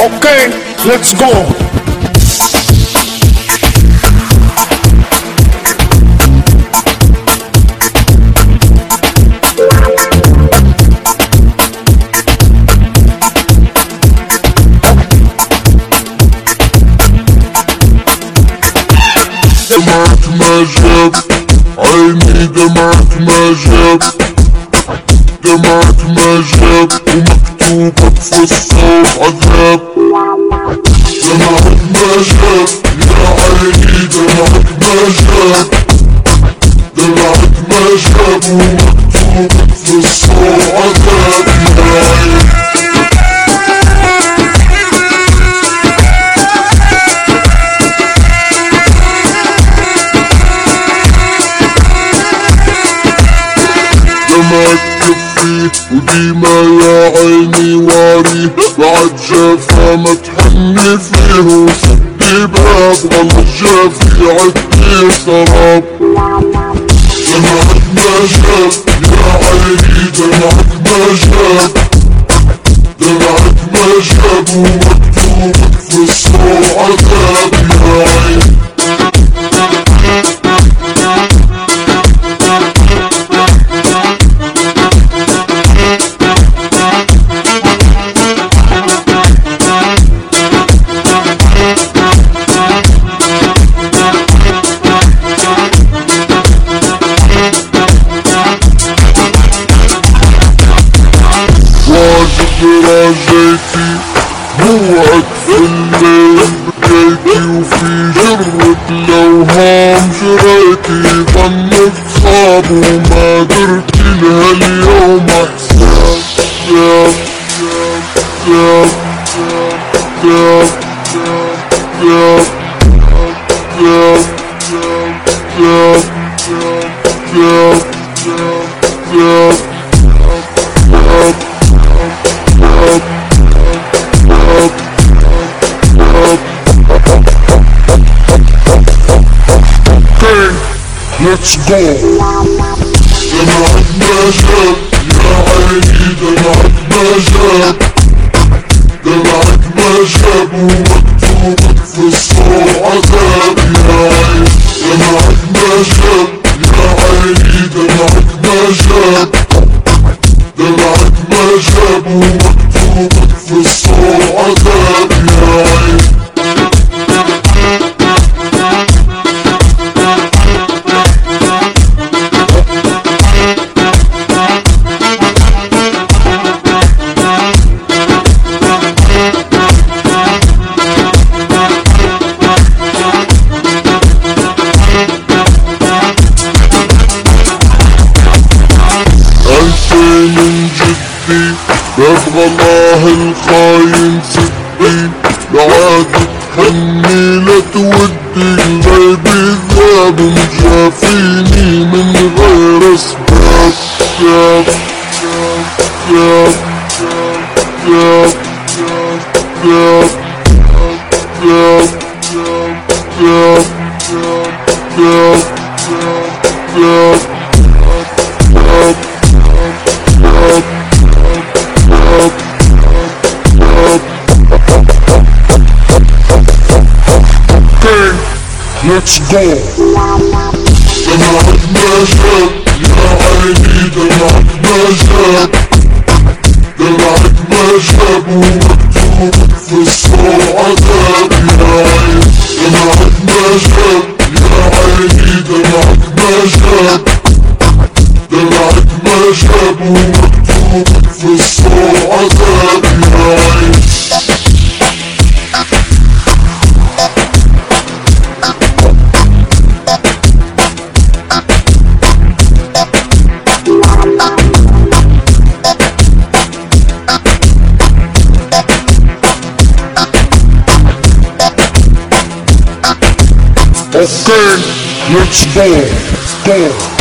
Okay, let's go. دمعت ما جاب عيني، دمعت ما جاب، دمعت ما جاب، ومكتوبة بفصة وعذاب. دمعت ما جاب يا عيني، دمعت ما جاب، دمعت ما جاب، ومكتوبة بفصة وعذاب يا عيني. دمعت كفي وديما يا عيني واري، بعد جافا ما تحني فيه، وسدي باب غلط جافي عدي سراب. دمعت ما جاب يا عيني، دمعت ما جاب، دمعت ما جاب، ومكتوب بفصة وعذاب يا عيني. راجيتي موعد في الليل بكيتي، وفي جرة الأوهام جريتي، ظنك صعب وما درتي لها اليوم حساب. ياب ياب ياب ياب ياب ياب ياب ياب ياب. Let's go. دمعت ما جاب يا عيني، دمعت ما جاب، دمعت ما جاب، ومكتوبة بفصة وعذاب يا عيني. دمعت ما جاب يا عيني، دمعت ما جاب، دمعت ما جاب، ومكتوبة بفصة وعذاب يا عيني. من جدي ببغى الله الخاين سدي، لعاد تحني لا تودي، قلبي ذاب مجافيني من غير اسباب. ياب ياب ياب ياب ياب ياب ياب ياب ياب. Let's go. دمعت ما جاب يا عيني، دمعت ما جاب، دمعت ما جاب، ومكتوب بفصة وعذاب يا عيني. دمعت ما جاب يا عيني، دمعت ما جاب، دمعت ما جاب، ومكتوب بفصة وعذاب يا عيني. Okay, let's go.